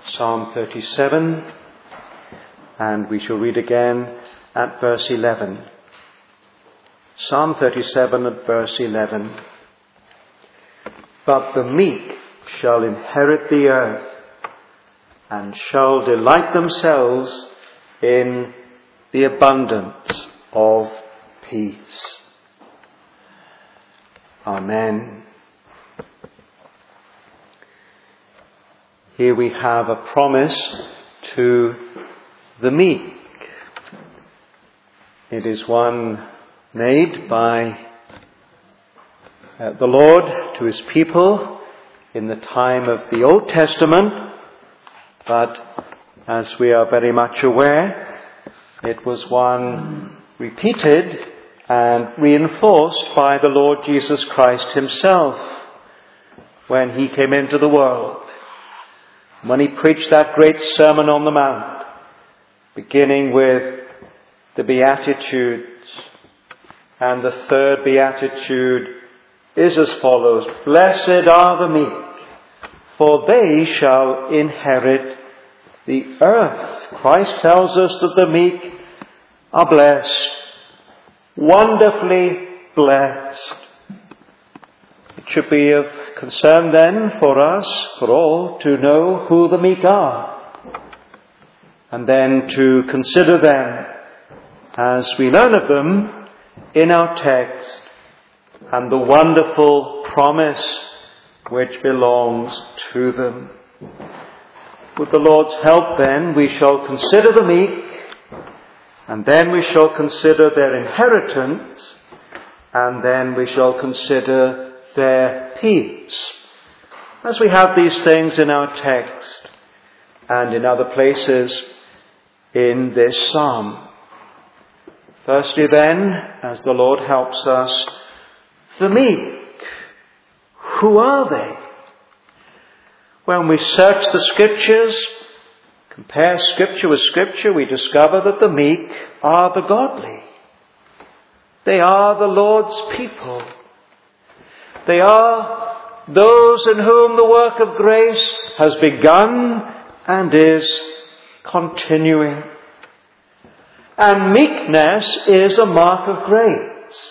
Psalm 37, and we shall read again at verse 11. Psalm 37 at verse 11. But the meek shall inherit the earth, and shall delight themselves in the abundance of peace. Amen. Here we have a promise to the meek. It is one made by the Lord to his people in the time of the Old Testament, but as we are very much aware, it was one repeated and reinforced by the Lord Jesus Christ himself when he came into the world. When he preached that great Sermon on the Mount, beginning with the Beatitudes, and the third Beatitude is as follows: Blessed are the meek, for they shall inherit the earth. Christ tells us that the meek are blessed, wonderfully blessed. It should be of concern then for us, for all, to know who the meek are, and then to consider them as we learn of them in our text and the wonderful promise which belongs to them. With the Lord's help then, we shall consider the meek, and then we shall consider their inheritance, and then we shall consider their peace. As we have these things in our text and in other places in this psalm. Firstly then, as the Lord helps us, the meek. Who are they? When we search the Scriptures, compare Scripture with Scripture, we discover that the meek are the godly. They are the Lord's people. They are those in whom the work of grace has begun and is continuing. And meekness is a mark of grace.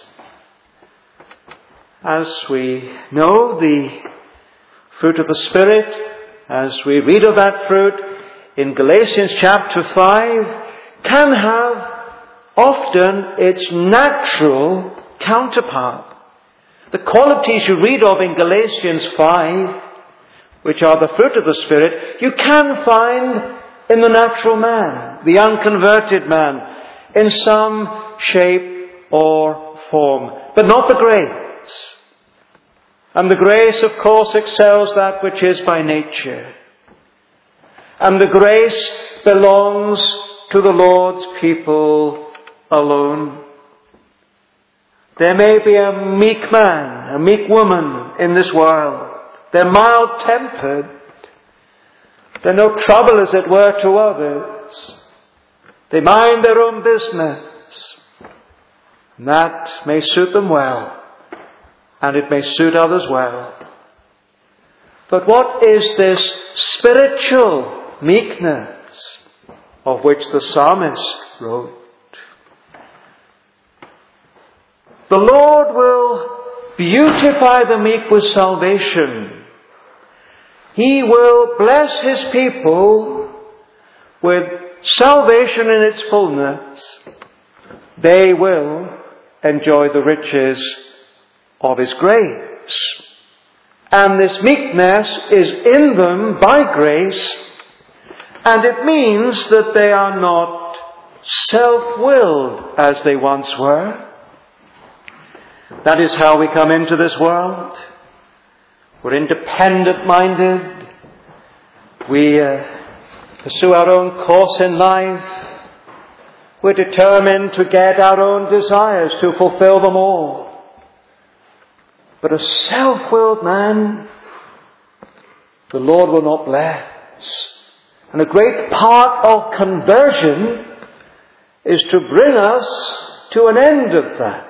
As we know, the fruit of the Spirit, as we read of that fruit in Galatians chapter 5, can have often its natural counterpart. The qualities you read of in Galatians 5, which are the fruit of the Spirit, you can find in the natural man, the unconverted man, in some shape or form, but not the grace. And the grace, of course, excels that which is by nature. And the grace belongs to the Lord's people alone. There may be a meek man, a meek woman in this world. They're mild-tempered. They're no trouble, as it were, to others. They mind their own business. And that may suit them well, and it may suit others well. But what is this spiritual meekness of which the psalmist wrote? The Lord will beautify the meek with salvation. He will bless his people with salvation in its fullness. They will enjoy the riches of his grace. And this meekness is in them by grace, and it means that they are not self-willed as they once were. That is how we come into this world. We're independent-minded. We pursue our own course in life. We're determined to get our own desires, to fulfill them all. But a self-willed man, the Lord will not bless. And a great part of conversion is to bring us to an end of that.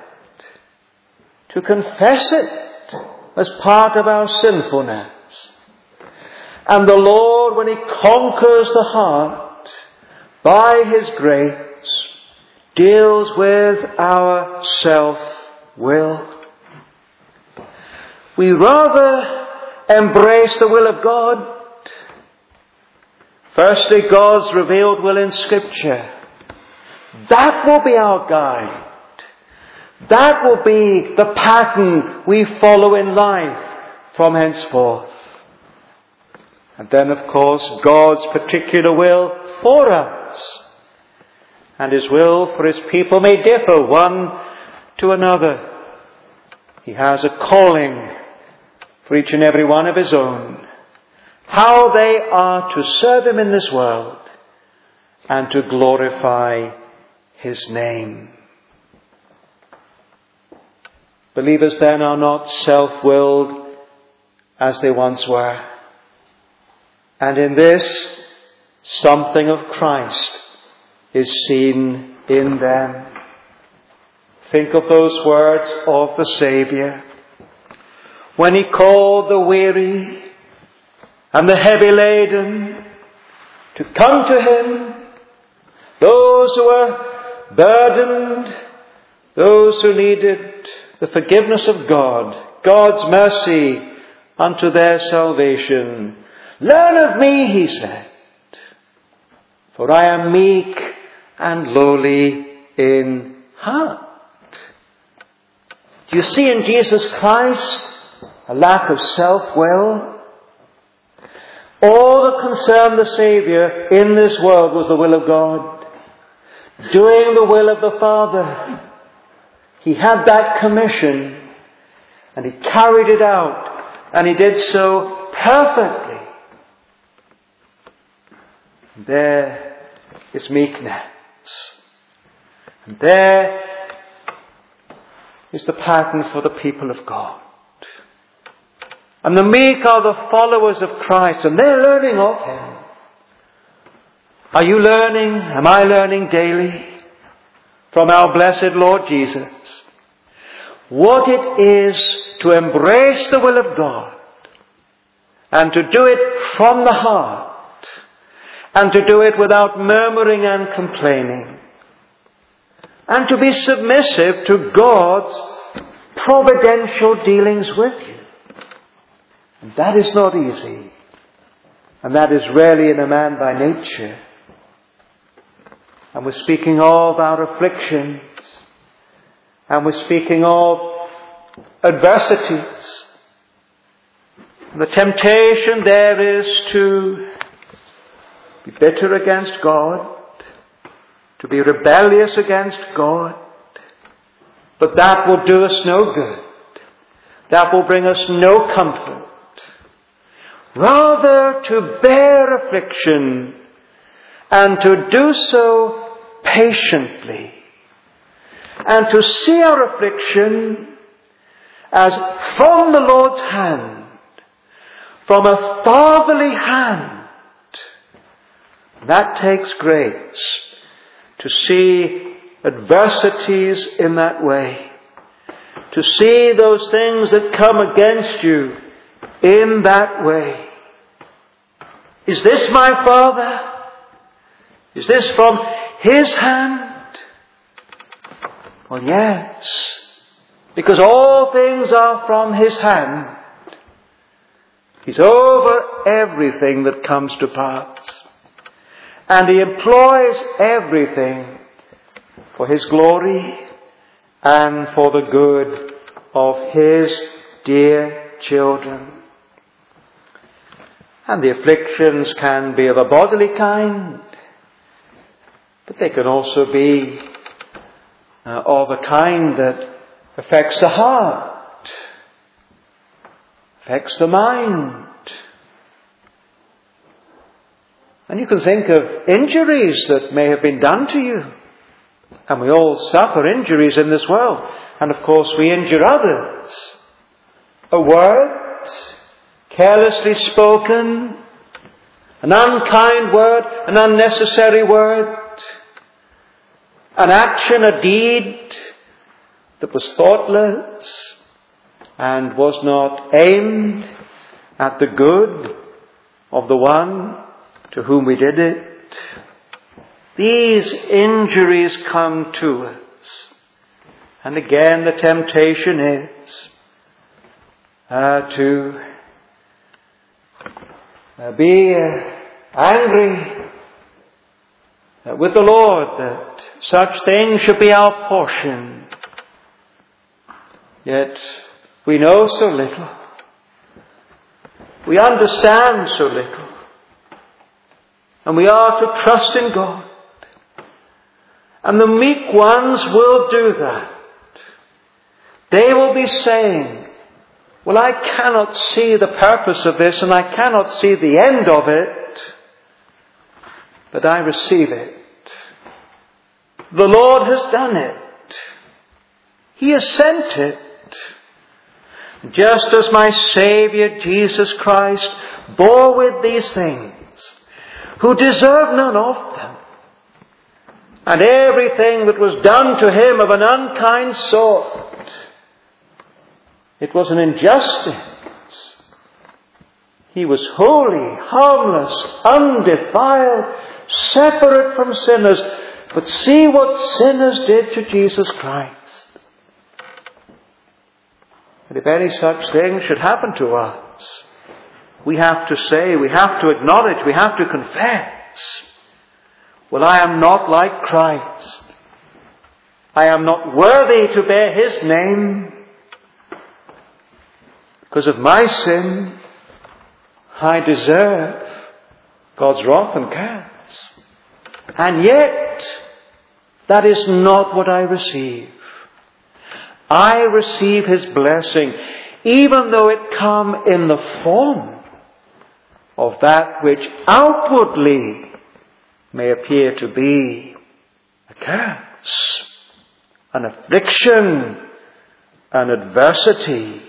To confess it as part of our sinfulness. And the Lord, when He conquers the heart by His grace, deals with our self-will. We rather embrace the will of God. Firstly, God's revealed will in Scripture. That will be our guide. That will be the pattern we follow in life from henceforth. And then, of course, God's particular will for us. And His will for His people may differ one to another. He has a calling for each and every one of His own. How they are to serve Him in this world and to glorify His name. Believers then are not self-willed as they once were. And in this, something of Christ is seen in them. Think of those words of the Saviour when He called the weary and the heavy laden to come to Him, those who were burdened, those who needed the forgiveness of God, God's mercy unto their salvation. Learn of me, He said, for I am meek and lowly in heart. Do you see in Jesus Christ a lack of self-will? All that concerned the Saviour in this world was the will of God, doing the will of the Father. He had that commission and He carried it out, and He did so perfectly. And there is meekness. And there is the pattern for the people of God. And the meek are the followers of Christ, and they're learning of Him. Are you learning? Am I learning daily from our blessed Lord Jesus what it is to embrace the will of God and to do it from the heart and to do it without murmuring and complaining and to be submissive to God's providential dealings with you? And that is not easy. And that is rarely in a man by nature. And we're speaking of our afflictions. And we're speaking of adversities. And the temptation there is to be bitter against God, to be rebellious against God. But that will do us no good. That will bring us no comfort. Rather to bear affliction and to do so patiently and to see our affliction as from the Lord's hand, from a fatherly hand. That takes grace to see adversities in that way, to see those things that come against you in that way. Is this my Father? Is this from His hand? Well, yes. Because all things are from His hand. He's over everything that comes to pass. And He employs everything for His glory and for the good of His dear children. And the afflictions can be of a bodily kind, but they can also be of a kind that affects the heart, affects the mind. And you can think of injuries that may have been done to you. And we all suffer injuries in this world. And of course we injure others. A word, carelessly spoken, an unkind word, an unnecessary word, an action, a deed that was thoughtless and was not aimed at the good of the one to whom we did it. These injuries come to us. And again the temptation is to be angry with the Lord that such things should be our portion. Yet we know so little. We understand so little. And we are to trust in God. And the meek ones will do that. They will be saying, well, I cannot see the purpose of this and I cannot see the end of it, but I receive it. The Lord has done it. He has sent it. Just as my Saviour Jesus Christ bore with these things, who deserved none of them, and everything that was done to him of an unkind sort, it was an injustice. He was holy, harmless, undefiled, separate from sinners. But see what sinners did to Jesus Christ. And if any such thing should happen to us, we have to say, we have to acknowledge, we have to confess, well, I am not like Christ. I am not worthy to bear His name. Because of my sin, I deserve God's wrath and curse. And yet, that is not what I receive. I receive His blessing, even though it come in the form of that which outwardly may appear to be a curse, an affliction, an adversity.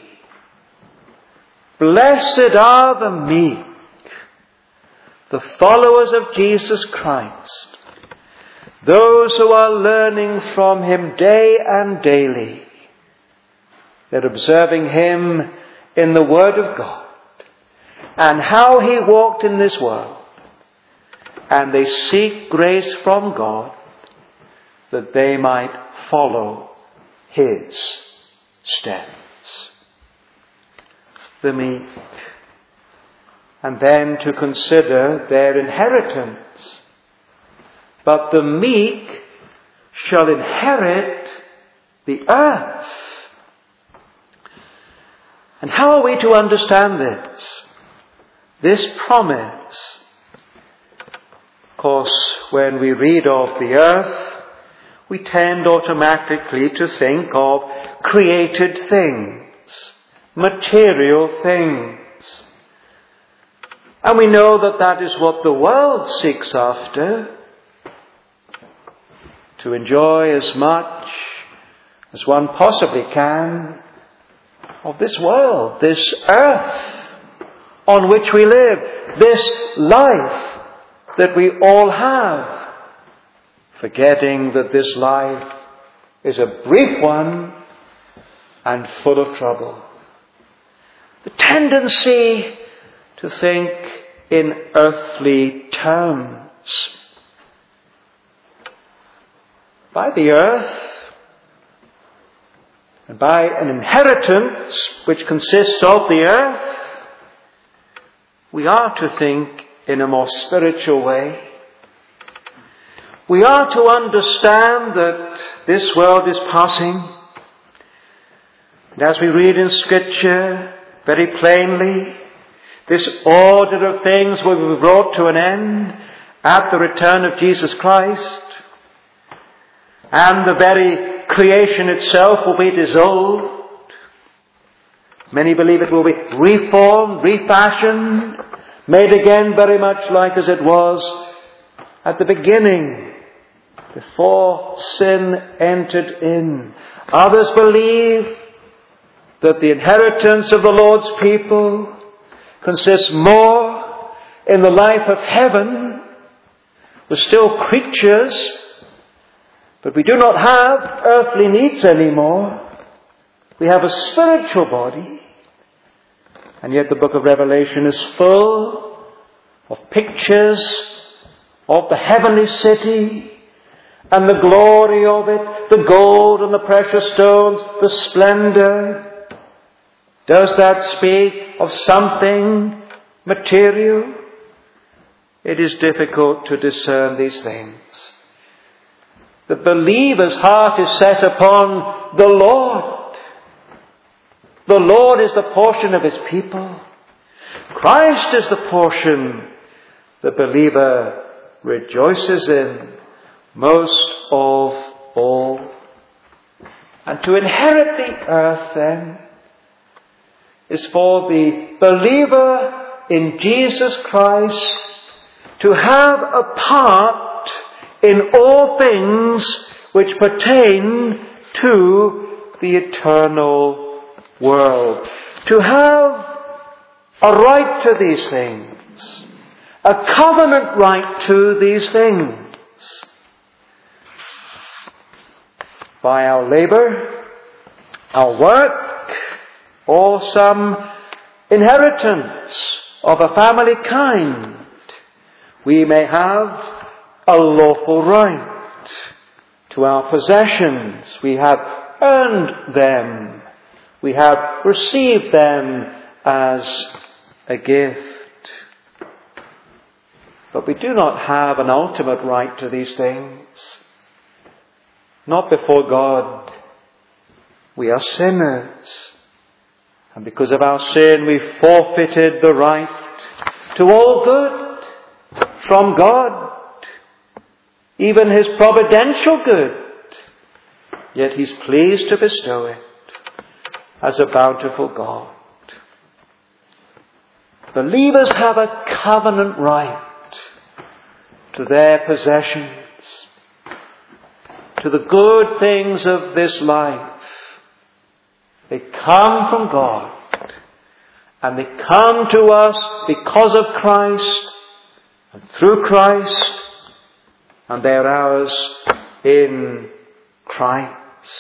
Blessed are the meek, the followers of Jesus Christ, those who are learning from Him day and daily. They're observing Him in the Word of God and how He walked in this world. And they seek grace from God that they might follow His steps. The meek. And then to consider their inheritance. But the meek shall inherit the earth. And how are we to understand this? This promise. Of course, when we read of the earth, we tend automatically to think of created things, material things. And we know that that is what the world seeks after, to enjoy as much as one possibly can of this world, this earth on which we live, this life that we all have, forgetting that this life is a brief one and full of trouble. The tendency to think in earthly terms. By the earth, and by an inheritance which consists of the earth, we are to think in a more spiritual way. We are to understand that this world is passing. And as we read in Scripture very plainly, this order of things will be brought to an end at the return of Jesus Christ. And the very creation itself will be dissolved. Many believe it will be reformed, refashioned, made again very much like as it was at the beginning, before sin entered in. Others believe that the inheritance of the Lord's people consists more in the life of heaven. We're still creatures, but we do not have earthly needs anymore. We have a spiritual body. And yet the book of Revelation is full of pictures of the heavenly city and the glory of it, the gold and the precious stones, the splendor? Does that speak of something material? It is difficult to discern these things. The believer's heart is set upon the Lord. The Lord is the portion of his people. Christ is the portion the believer rejoices in most of all. And to inherit the earth, then, is for the believer in Jesus Christ to have a part in all things which pertain to the eternal world. To have a right to these things, a covenant right to these things. By our labor, our work, or some inheritance of a family kind, we may have a lawful right to our possessions. We have earned them. We have received them as a gift. But we do not have an ultimate right to these things. Not before God. We are sinners. And because of our sin, we forfeited the right to all good from God. Even his providential good. Yet he's pleased to bestow it as a bountiful God. Believers have a covenant right to their possessions, to the good things of this life. They come from God, and they come to us because of Christ and through Christ, and they are ours in Christ.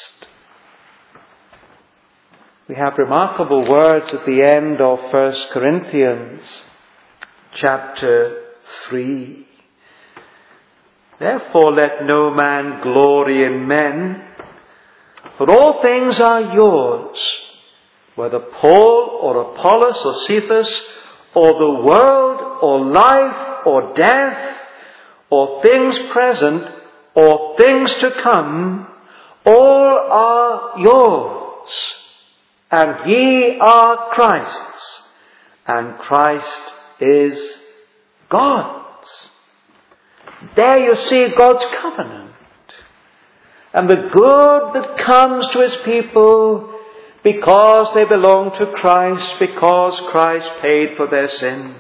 We have remarkable words at the end of 1 Corinthians chapter 3. Therefore let no man glory in men, for all things are yours, whether Paul or Apollos or Cephas, or the world or life or death, or things present or things to come, all are yours, and ye are Christ's, and Christ is God's. There you see God's covenant, and the good that comes to his people because they belong to Christ, because Christ paid for their sins.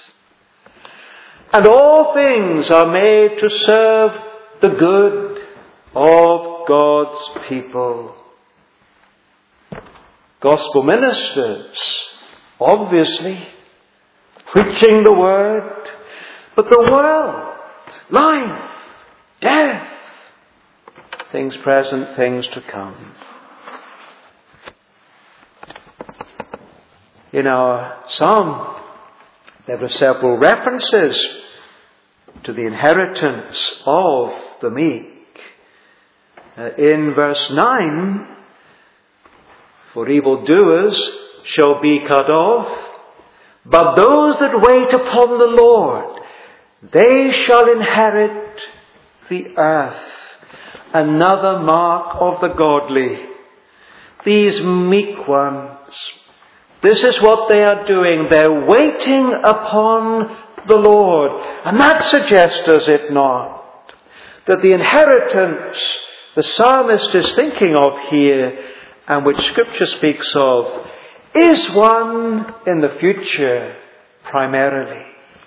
And all things are made to serve the good of God's people. Gospel ministers, obviously, preaching the word, but the world, life, death, things present, things to come. In our psalm, there were several references to the inheritance of the meek. In verse 9, for evildoers shall be cut off, but those that wait upon the Lord, they shall inherit the earth. Another mark of the godly. These meek ones, this is what they are doing. They're waiting upon the Lord. And that suggests, does it not, that the inheritance the psalmist is thinking of here, and which Scripture speaks of, is one in the future primarily.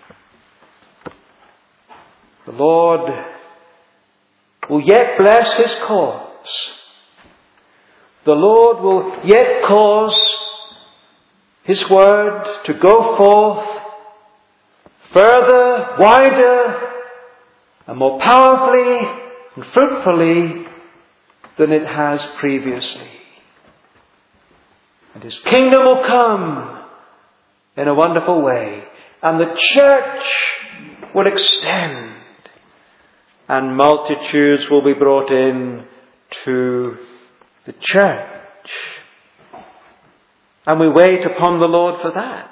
The Lord will yet bless his cause. The Lord will yet cause his word to go forth further, wider, and more powerfully and fruitfully than it has previously. And his kingdom will come in a wonderful way. and the church will extend, and multitudes will be brought in to the church. And we wait upon the Lord for that.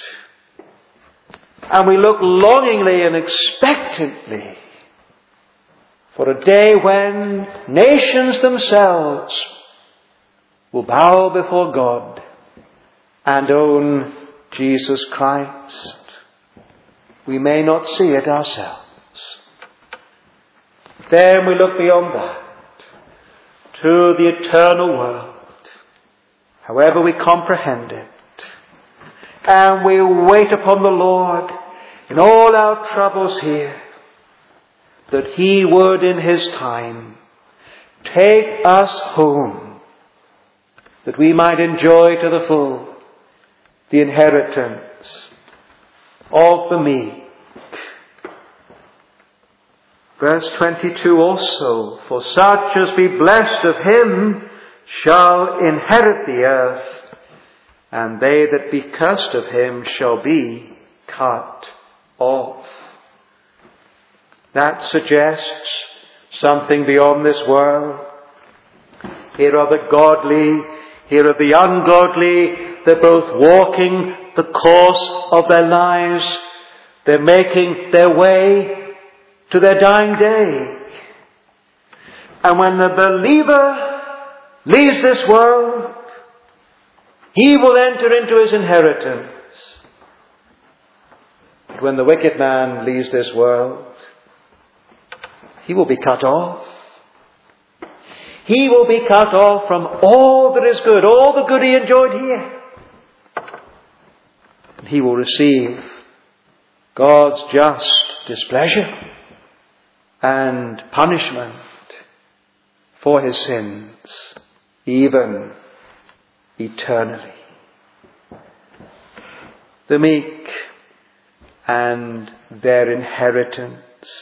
And we look longingly and expectantly for a day when nations themselves will bow before God and own Jesus Christ. We may not see it ourselves. Then we look beyond that to the eternal world, however we comprehend it. And we wait upon the Lord in all our troubles here, that He would in His time take us home, that we might enjoy to the full the inheritance of the meek. Verse 22 also, for such as be blessed of Him shall inherit the earth, and they that be cursed of Him shall be cut off. That suggests something beyond this world. Here are the godly, here are the ungodly. They're both walking the course of their lives. They're making their way to their dying day. And when the believer leaves this world, he will enter into his inheritance. But when the wicked man leaves this world, he will be cut off. He will be cut off from all that is good, all the good he enjoyed here. And he will receive God's just displeasure and punishment for his sins, even eternally. The meek and their inheritance,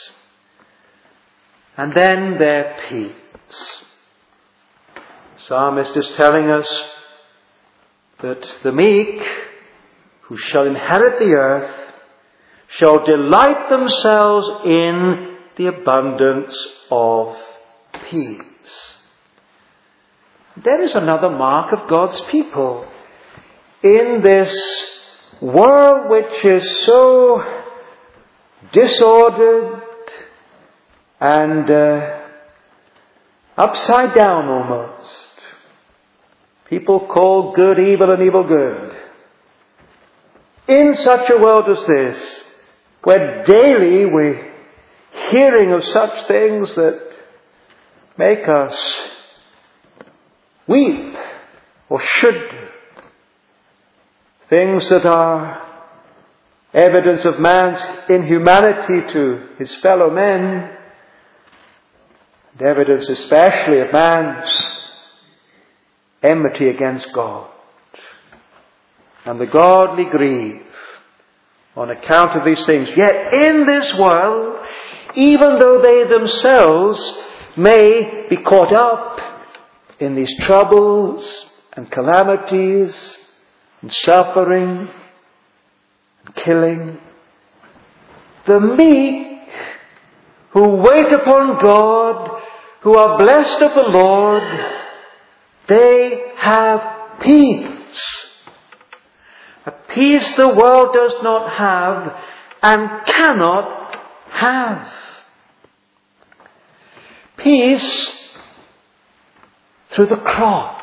and then their peace. The psalmist is telling us that the meek, who shall inherit the earth, shall delight themselves in the abundance of peace. There is another mark of God's people in this world which is so disordered and upside down almost. People call good evil and evil good. In such a world as this, where daily we're hearing of such things that make us weep, or should do, things that are evidence of man's inhumanity to his fellow men, and evidence especially of man's enmity against God. And the godly grieve on account of these things. Yet in this world, even though they themselves may be caught up in these troubles and calamities and suffering and killing, the meek who wait upon God, who are blessed of the Lord, they have peace. A peace the world does not have and cannot have. Peace through the cross.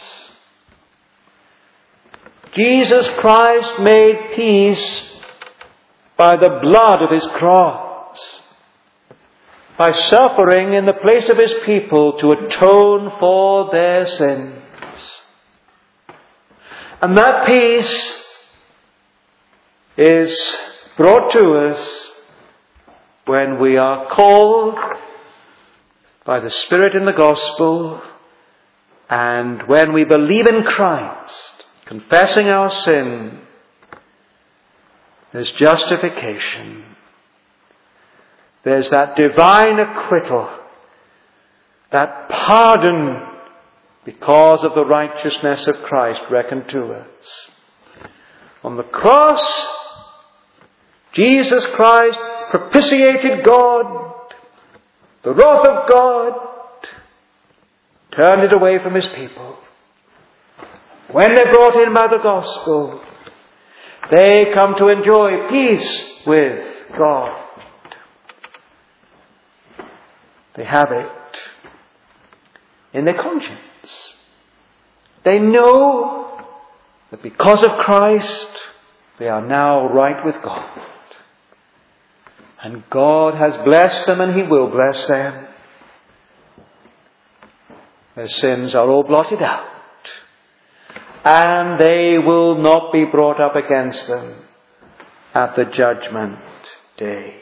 Jesus Christ made peace by the blood of his cross, by suffering in the place of his people to atone for their sins. And that peace is brought to us when we are called by the Spirit in the gospel, and when we believe in Christ, confessing our sin, there's justification. There's that divine acquittal, that pardon because of the righteousness of Christ reckoned to us. On the cross, Jesus Christ propitiated God, the wrath of God, turned it away from his people. When they're brought in by the gospel, they come to enjoy peace with God. They have it in their conscience. They know that because of Christ, they are now right with God. And God has blessed them, and he will bless them. Their sins are all blotted out, and they will not be brought up against them at the judgment day.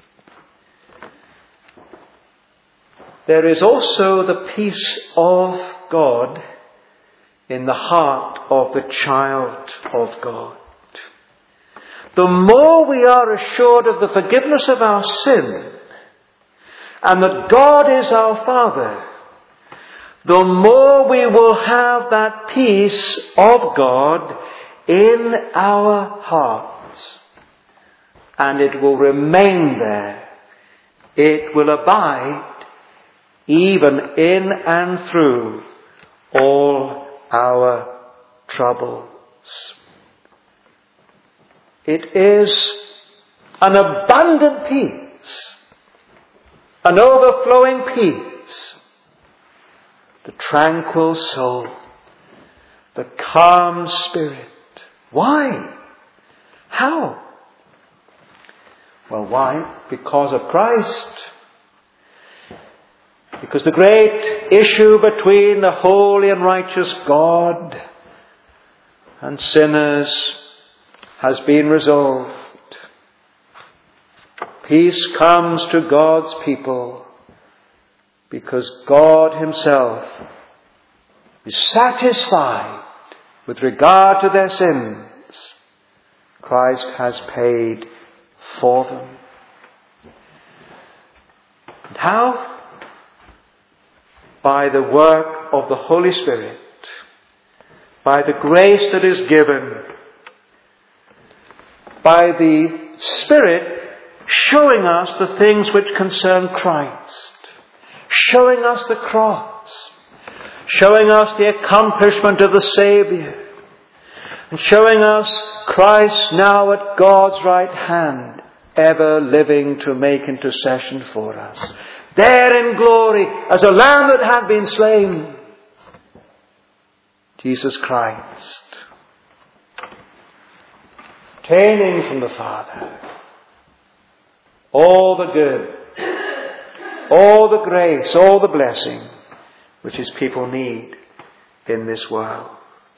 There is also the peace of God in the heart of the child of God. The more we are assured of the forgiveness of our sin, and that God is our Father, the more we will have that peace of God in our hearts. And it will remain there. It will abide even in and through all our troubles. It is an abundant peace, an overflowing peace, the tranquil soul, the calm spirit. Why? How? Well, why? Because of Christ. Because the great issue between the holy and righteous God and sinners has been resolved. Peace comes to God's people because God himself is satisfied with regard to their sins. Christ has paid for them. And how? By the work of the Holy Spirit, by the grace that is given, by the Spirit showing us the things which concern Christ, showing us the cross, showing us the accomplishment of the Saviour, and showing us Christ now at God's right hand, ever living to make intercession for us. There in glory, as a lamb that had been slain, Jesus Christ, obtaining from the Father all the good, all the grace, all the blessing which his people need in this world.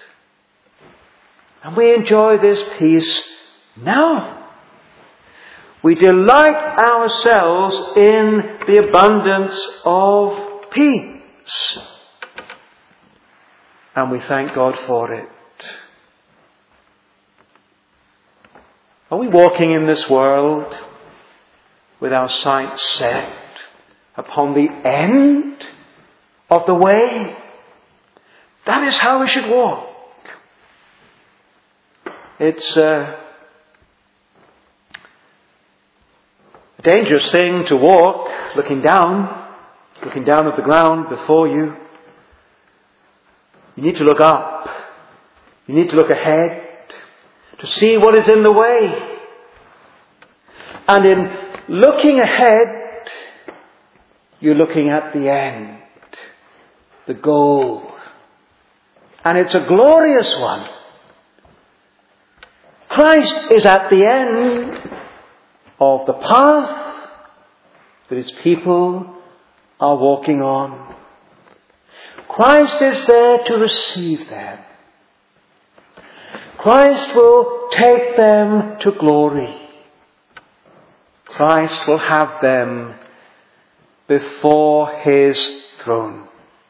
And we enjoy this peace now. We delight ourselves in the abundance of peace. And we thank God for it. Are we walking in this world with our sights set upon the end of the way? That is how we should walk. It's a dangerous thing to walk looking down at the ground before you. You need to look up. You need to look ahead to see what is in the way. And in looking ahead, you're looking at the end, the goal. And it's a glorious one. Christ is at the end of the path that his people are walking on. Christ is there to receive them. Christ will take them to glory. Christ will have them before his throne.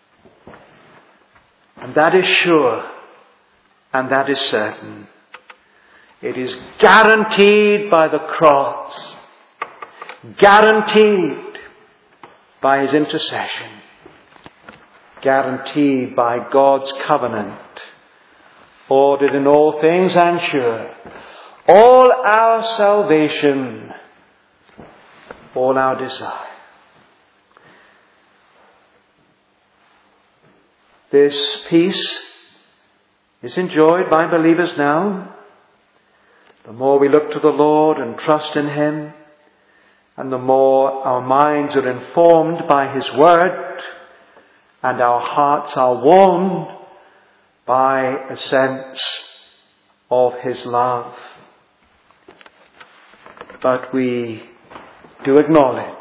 And that is sure, and that is certain. It is guaranteed by the cross, guaranteed by his intercession, guaranteed by God's covenant, ordered in all things and sure, all our salvation, all our desire. This peace is enjoyed by believers now. The more we look to the Lord and trust in Him, and the more our minds are informed by His Word, and our hearts are warmed by a sense of His love. But we do acknowledge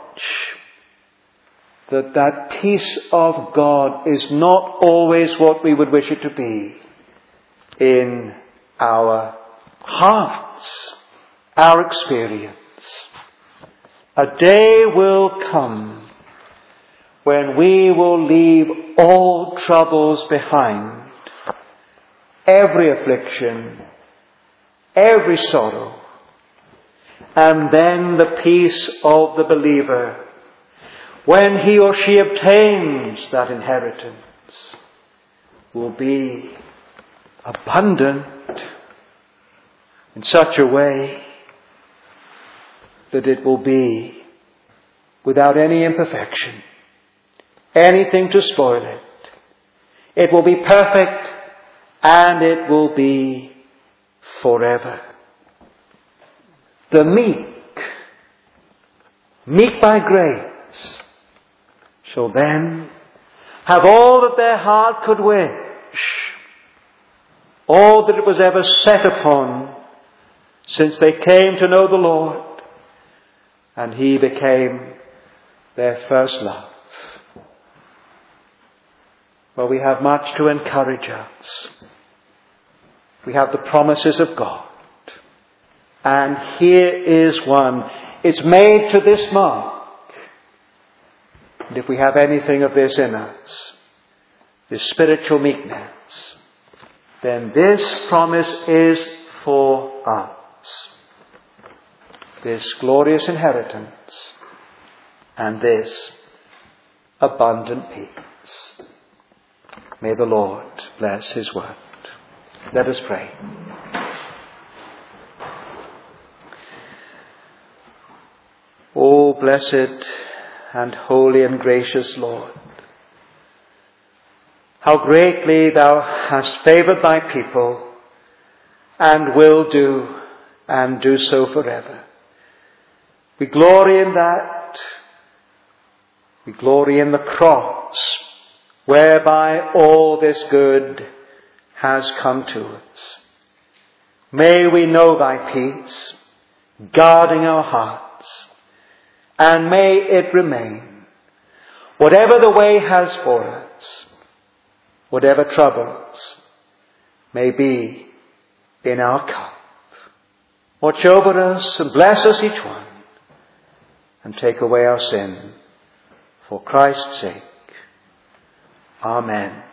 that that peace of God is not always what we would wish it to be in our hearts, our experience. A day will come when we will leave all troubles behind, every affliction, every sorrow, and then the peace of the believer, when he or she obtains that inheritance, will be abundant in such a way that it will be without any imperfection, anything to spoil it. It will be perfect, and it will be forever. The meek by grace, shall then have all that their heart could wish, all that it was ever set upon since they came to know the Lord, and He became their first love. Well, we have much to encourage us. We have the promises of God. And here is one. It's made to this mark. And if we have anything of this in us, this spiritual meekness, then this promise is for us. This glorious inheritance and this abundant peace. May the Lord bless His word. Let us pray. O blessed and holy and gracious Lord, how greatly Thou hast favoured Thy people, and will do, and do so forever. We glory in that. We glory in the cross, whereby all this good has come to us. May we know Thy peace, guarding our hearts, and may it remain, whatever the way has for us, whatever troubles may be in our cup. Watch over us and bless us each one, and take away our sin for Christ's sake. Amen.